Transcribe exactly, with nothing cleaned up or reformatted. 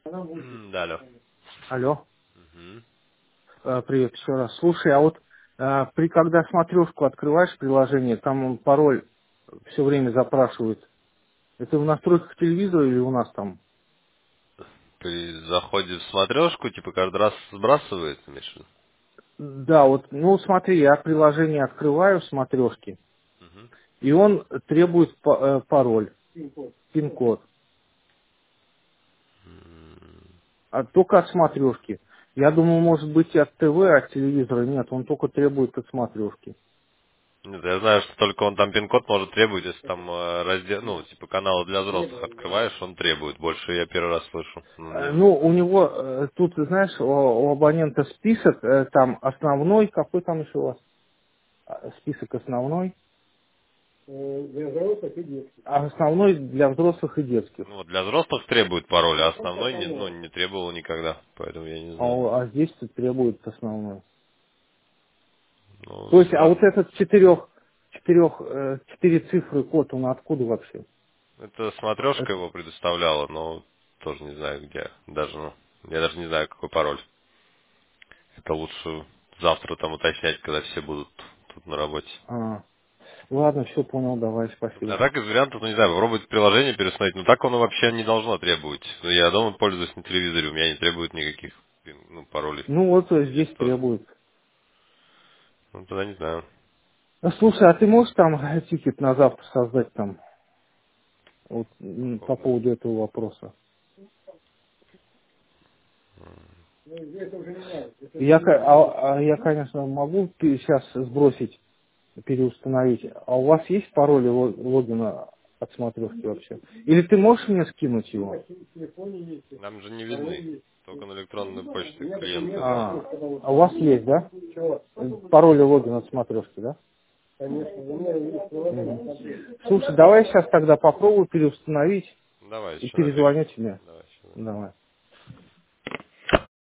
М, Да, алло. Алло, Мгм. э, привет еще раз. Слушай, а вот э, при когда смотрешку открываешь приложение, там он пароль все время запрашивает. Это в настройках телевизора или у нас там? При заходе в смотрешку, типа, каждый раз сбрасывает, имеешь в виду? Да, вот, ну смотри, я приложение открываю в смотрешке, Мгм. и он требует па- э, пароль, пин-код. М, А только от смотрешки. Я думаю, может быть, и от ТВ, от телевизора. Нет, он только требует от смотрешки. Нет, я знаю, что только он там пин-код может требовать, если там э, раздел, ну, типа, каналы для взрослых открываешь, он требует. Больше я первый раз слышу. Ну, Э, не- Ну, у него э, тут, знаешь, у, у абонента список, э, там основной, какой там еще у вас? А, Список основной. А основной для взрослых и детских. ну, вот для взрослых требует пароль, а основной не, ну, не требовал никогда, поэтому я не А, знаю. у- а здесь тут требует основной. Ну, То есть, а да. вот этот четырех, четырех, э, четыре цифры код, он откуда вообще? Это смотрешка Это- его предоставляла, но тоже не знаю где. Даже, ну, я даже не знаю, какой пароль. Это лучше завтра там уточнять, когда все будут тут на работе. а, ладно, все понял, давай, А спасибо. так из вариантов, ну не знаю, попробовать приложение переустановить, но так оно вообще не должно требовать. Ну, я дома пользуюсь на телевизоре, у меня не требует никаких пин- ну, паролей. Ну вот э, Здесь здесь тоже. требует. Ну тогда не знаю. А, слушай, а ты можешь там э, тикет на завтра создать там вот, По м, по поводу. поводу этого вопроса? Я, ко- а, а я, конечно, могу сейчас сбросить, переустановить. А у вас есть пароль и ло- логина от смотрешки вообще? Или ты можешь мне скинуть его? Нам же не видны. Только на электронную почту клиента. А, а у вас есть, да? Пароль и логин от смотрешки, да? Мгм. Слушай, давай сейчас тогда попробую переустановить Давай, и еще набери. перезвоню тебе. Давай, еще. Давай.